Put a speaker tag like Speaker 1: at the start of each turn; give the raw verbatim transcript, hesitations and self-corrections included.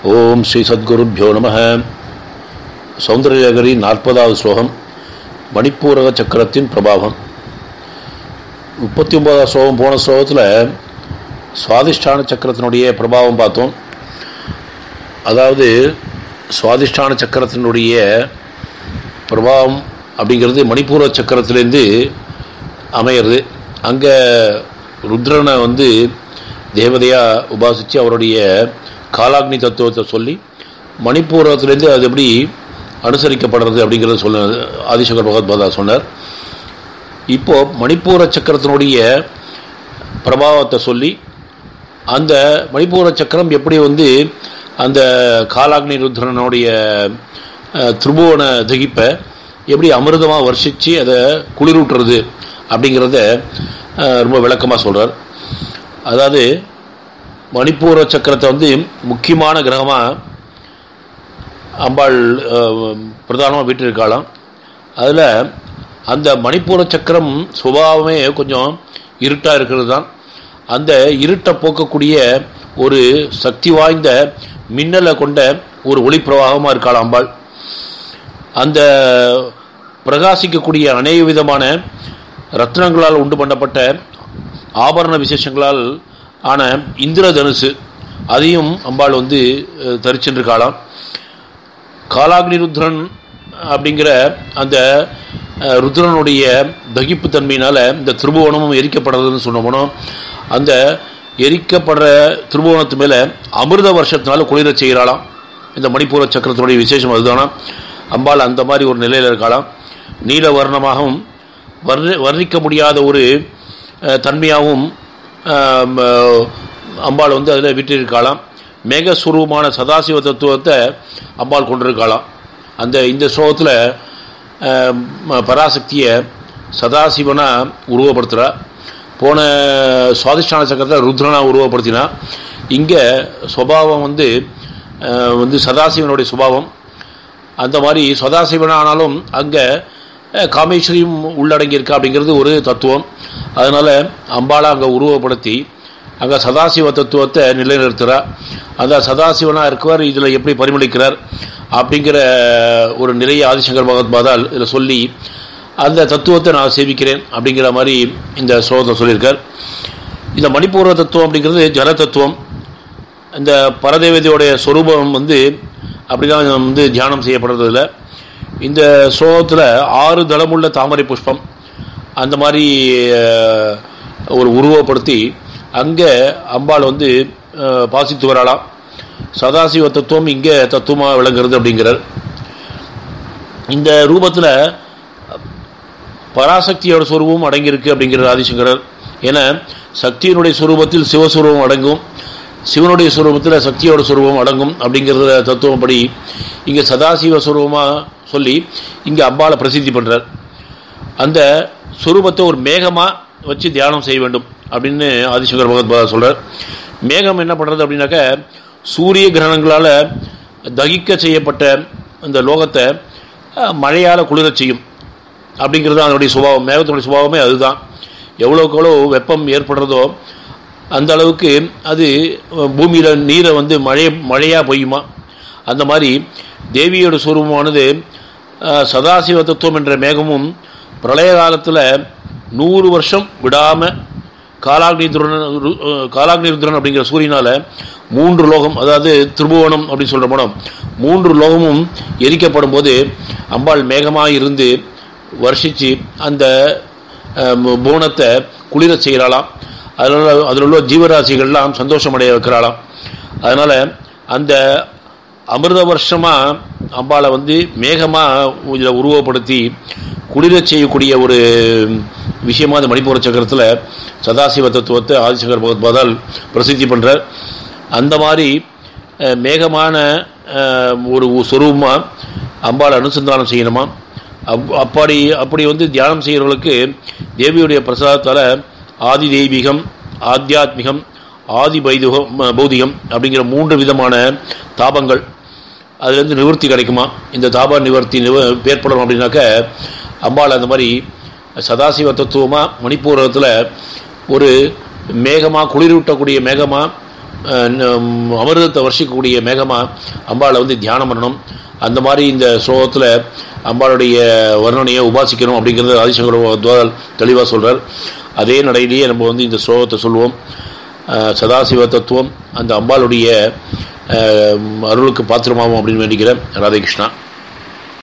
Speaker 1: ஓம் ஸ்ரீ சத்குருப்யோ நம. சௌந்தரலகரி நாற்பதாவது ஸ்லோகம். மணிப்பூரக சக்கரத்தின் பிரபாவம். முப்பத்தி ஒன்பதாவது ஸ்லோகம். போன ஸ்லோகத்தில் சுவாதிஷ்டான சக்கரத்தினுடைய பிரபாவம் பார்த்தோம். அதாவது சுவாதிஷ்டான சக்கரத்தினுடைய பிரபாவம் அப்படிங்கிறது மணிப்பூர சக்கரத்திலேருந்து அமையிறது. அங்கே ருத்ரனை வந்து தேவதையாக உபாசித்து அவருடைய காலாக்னி தத்துவத்தை சொல்லி மணிப்பூரத்திலேருந்து அது எப்படி அனுசரிக்கப்படுறது அப்படிங்கிறத சொல்ல ஆதிசங்கர் பகவத்பாதா சொன்னார். இப்போது மணிப்பூர சக்கரத்தினுடைய பிரபாவத்தை சொல்லி அந்த மணிப்பூர சக்கரம் எப்படி வந்து அந்த காலாக்னி ருத்ரனுடைய திரிபுவன தகிப்பை எப்படி அமிர்தமாக வர்ஷித்து அதை குளிரூட்டுறது அப்படிங்கிறத ரொம்ப விளக்கமாக சொல்கிறார். அதாவது மணிப்பூர சக்கரத்தை வந்து முக்கியமான கிரகமாக அம்பாள் பிரதானமாக வீட்டிருக்காளாம். அதில் அந்த மணிப்பூர சக்கரம் சுபாவமே கொஞ்சம் இருட்டாக இருக்கிறது தான். அந்த இருட்டை போக்கக்கூடிய ஒரு சக்தி வாய்ந்த மின்னலை கொண்ட ஒரு ஒளி பிரவாகமாக இருக்காள் அம்பாள். அந்த பிரகாசிக்கக்கூடிய அநேக விதமான ரத்னங்களால் உண்டு பண்ணப்பட்ட ஆபரண விசேஷங்களால் ஆன இந்திர தனுசு அதையும் அம்பாள் வந்து தரிச்சென்றிருக்காளாம். காலாக்னி ருத்ரன் அப்படிங்கிற அந்த ருத்ரனுடைய தகிப்பு தன்மையினால் இந்த திருபுவனமும் எரிக்கப்படுறதுன்னு சொன்னோம்னா அந்த எரிக்கப்படுற திருபுவனத்து மேலே அமிர்த வருஷத்தினால குளிர செய்கிறாளாம். இந்த மணிப்பூர சக்கரத்தினுடைய விசேஷம் அதுதானா. அம்பாள் அந்த மாதிரி ஒரு நிலையில் இருக்காளாம். நீல வர்ணமாகவும் வர்ண வர்ணிக்க முடியாத ஒரு தன்மையாகவும் அம்பாள் வந்து அதில் விட்டிருக்காளாம். மேகஸ்வரூபமான சதாசிவ தத்துவத்தை அம்பாள் கொண்டிருக்காளாம். அந்த இந்த ஸ்லோகத்தில் பராசக்தியை சதாசிவனாக உருவப்படுத்துகிறா. போன சுவாதிஷ்டான சக்கரத்தில் ருத்ரனா உருவப்படுத்தினா. இங்கே சுபாவம் வந்து வந்து சதாசிவனுடைய சுபாவம். அந்த மாதிரி சதாசிவனானாலும் அங்கே காமேஸ்வரியும் உள்ளடங்கியிருக்கா அப்படிங்கிறது ஒரு தத்துவம். அதனால் அம்பாளை அங்கே உருவப்படுத்தி அங்கே சதாசிவ தத்துவத்தை நிலைநிறுத்துகிறார். அந்த சதாசிவனாக இருக்கவர் இதில் எப்படி பரிமளிக்கிறார் அப்படிங்கிற ஒரு நிறைய ஆதிசங்கர் பகவத்பாதால் இதில் சொல்லி அந்த தத்துவத்தை நான் சேவிக்கிறேன் அப்படிங்கிற மாதிரி இந்த ஸ்லோகத்தை சொல்லியிருக்கார். இந்த மணிப்பூர தத்துவம் அப்படிங்கிறது ஜல தத்துவம். இந்த பரதேவதையோடைய சொரூபம் வந்து அப்படி தான் வந்து தியானம் செய்யப்படுறதில்லை. இந்த ஸ்லோகத்தில் ஆறு தளமுள்ள தாமரை புஷ்பம் அந்த மாதிரி ஒரு உருவப்படுத்தி அங்கே அம்பாள் வந்து பாசித்து வராளாம். சதாசிவ தத்துவம் இங்கே தத்துவமாக விளங்குறது அப்படிங்கிறார். இந்த ரூபத்தில் பராசக்தியோட சொரூபம் அடங்கியிருக்கு அப்படிங்கிறார் ஆதிசங்கரர். ஏன்னா சக்தியினுடைய சொரூபத்தில் சிவஸ்வரூபம் அடங்கும், சிவனுடைய சுரூபத்தில் சக்தியோட சுரூபம் அடங்கும் அப்படிங்கிறத தத்துவப்படி இங்கே சதாசிவ சுரூபமாக சொல்லி இங்கே அம்பாளை பிரசித்தி பண்ணுறார். அந்த சுரூபத்தை ஒரு மேகமாக வச்சு தியானம் செய்ய வேண்டும் அப்படின்னு ஆதிசங்கர் பகவத்பாதா சொல்கிறார். மேகம் என்ன பண்ணுறது அப்படின்னாக்க சூரிய கிரகணங்களால் தகிக்க செய்யப்பட்ட இந்த லோகத்தை மழையால் குளிர செய்யும் அப்படிங்கிறது அதனுடைய சுபாவம். மேகத்தினுடைய சுபாவமே அதுதான். எவ்வளோக்கு எவ்வளோ வெப்பம் ஏற்படுறதோ அந்த அளவுக்கு அது பூமியில் நீரை வந்து மழை மழையாக பெய்யுமா. அந்த மாதிரி தேவியோட சுரூபமானது சதாசிவ தத்துவம் என்ற மேகமும் பிரளய காலத்தில் நூறு வருஷம் விடாமல் காலாக்னி துரன் காலாக்னி ருத்ரன் அப்படிங்கிற சூரியனால் மூன்று லோகம், அதாவது திரிபுவனம் அப்படின்னு சொல்கிற படம், மூன்று லோகமும் எரிக்கப்படும் போது அம்பாள் மேகமாக இருந்து வருஷித்து அந்த புவனத்தை குளிர செய்கிறாளாம். அதனால் அதில் உள்ள ஜீவராசிகள்லாம் சந்தோஷமடைய வைக்கிறாளாம். அதனால் அந்த அமிர்த வருஷமாக அம்பாளை வந்து மேகமாக இதில் உருவப்படுத்தி குளிர செய்யக்கூடிய ஒரு விஷயமாக அந்த மணிப்பூர சக்கரத்தில் சதாசிவ தத்துவத்தை ஆதிசங்கர் பகவத்பாதால் பிரசித்தி பண்ணுறார். அந்த மாதிரி மேகமான ஒரு சொரூபமாக அம்பாளை அனுசந்தானம் செய்யணுமா. அப் அப்படி அப்படி வந்து தியானம் செய்கிறவர்களுக்கு தேவியுடைய பிரசாதத்தால் ஆதி தெய்வீகம், ஆத்தியாத்மிகம், ஆதி பைதுகம் பௌதிகம் அப்படிங்கிற மூன்று விதமான தாபங்கள் அதுலேருந்து நிவர்த்தி கிடைக்குமா. இந்த தாப நிவர்த்தி நிவ ஏற்படும் அப்படின்னாக்க அம்பாள் அந்த மாதிரி சதாசிவ தத்துவமாக மணிப்பூரத்தில் ஒரு மேகமாக குளிரூட்டக்கூடிய மேகமாக அமிர்தத்தை வருஷிக்கக்கூடிய மேகமாக அம்பாளை வந்து தியானம் பண்ணணும். அந்த மாதிரி இந்த ஸ்லோகத்தில் அம்பாளுடைய வர்ணனையை உபாசிக்கணும் அப்படிங்கிறது ஆதிசங்கர தெளிவாக சொல்கிறார். அதே நடையிலேயே நம்ம வந்து இந்த ஸ்லோகத்தை சொல்லுவோம். சதாசிவ தத்துவம் அந்த அம்பாளுடைய அருளுக்கு பாத்திரமாகும் அப்படின்னு வேண்டிக்கிறேன். ராதே கிருஷ்ணா.